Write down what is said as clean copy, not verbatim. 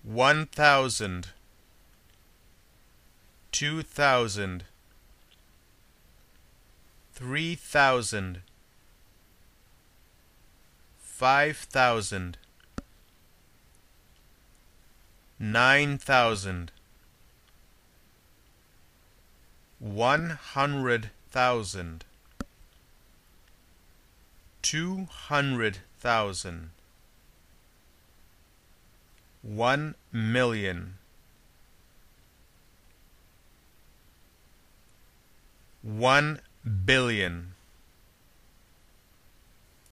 1,000, 2,000, 3,000, 5,000, 9,000, 100,000, 200,000, 1,000,000, 1,000,000,000.